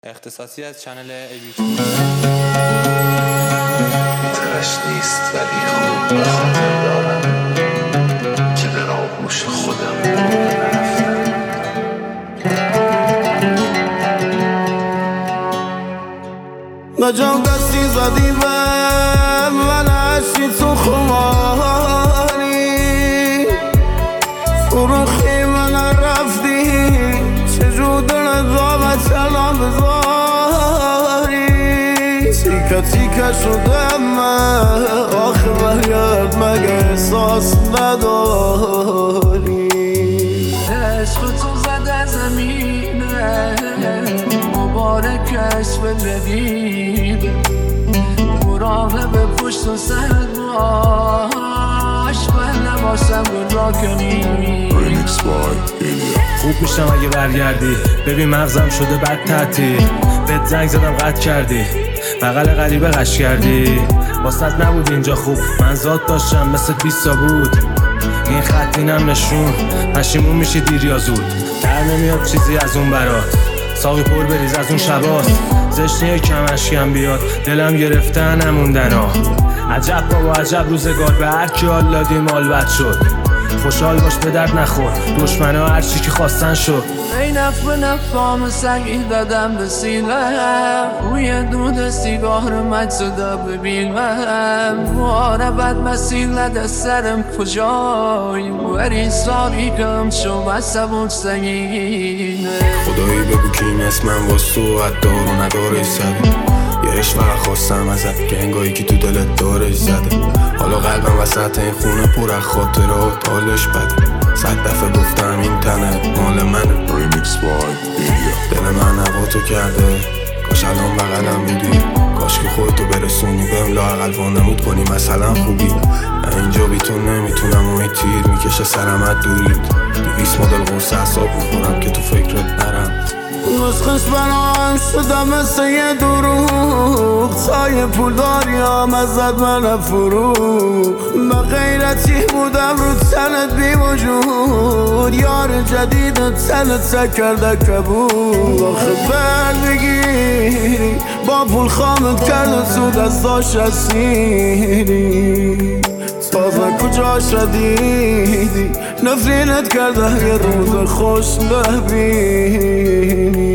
اختصاصی از چنل ایبیکس. ترش نیست ولی خوب به خاطر دارم که در آغوش خودم نرفتم. مجام دستی زدی به من عشقی تو خماری فروخی من رفتی چجور دلت را بچلا بذاری تیکه تیکه شده من آخه برگرد مگه احساس نداری عشق تو زده زمینه مبارک عشق جدیده مراقب پشت و سرت باش من نباشم را کنی. خوب میشم اگه برگردی ببین مغزم شده بد تعطیل بهت زنگ زدم قطع کردی بغل غریبه قش کردی واسط نبود اینجا خوب من ذات داشتم مثل 20 تا بود این خط اینم نشون پشیمون میشی دیر یا زود در نمیاد چیزی از اون برات ساقی پر بریز از اون شباست زشنیه کم اشکم بیاد دلم گرفتن نموندن ها عجب بابا عجب روزگار به هر کی حال دادی مال بد شد خوشحال باش به درد نخور دشمنا هرچی که خواستن شد ای نف به نفام سنگی دادم به سینم روی دود سیگار مج صدا ببینم باره بد مسیل نده سرم کجایی وری ساقی کم شو بسمون سنگینه خدایی بگو کیم اسمم واس تو حد دار و نداره سبی یه عشق خواستم ازت که انگاهی که تو دلت دارش زده حالا قلبم وسط این خونه پر از خاطره و تالش بده 100 دفعه گفتم این تنه مال منه دل من هوا تو کرده کاش الان بغلم بودی کاش که خودتو برسونی بهم لااقل وانمود کنی مثلا خوبی اینجا بی تو نمیتونم و تیر میکشه سرم از دورید 200 مدل قرص اعصاب میخورم که تو فکرت نرم نسخش بنام شدم مثل یه دروغ سایه پول داریم ازت من فروغ به غیرتی بودم رو تنت بی وجود یار جدیدت تنت کرده کبود آخه بر بگیری با پول خامت کرده سود از داشت اسیری تازه کجا شدیدی نفرینت کرده یه روز خوش ببینی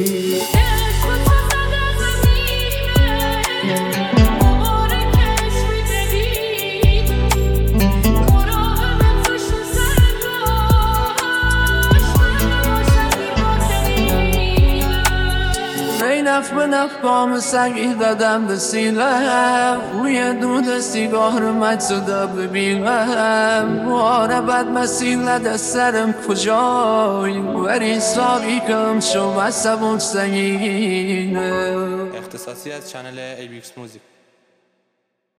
نف به نف بام سنگی دادم به سینم روی دود سیگار مج صدا ببینم باره بد مسیل نده سرم کجایی وری ساقی کم شو بسمون سنگینه. اختصاصی از چنل ایبیکس موزیک.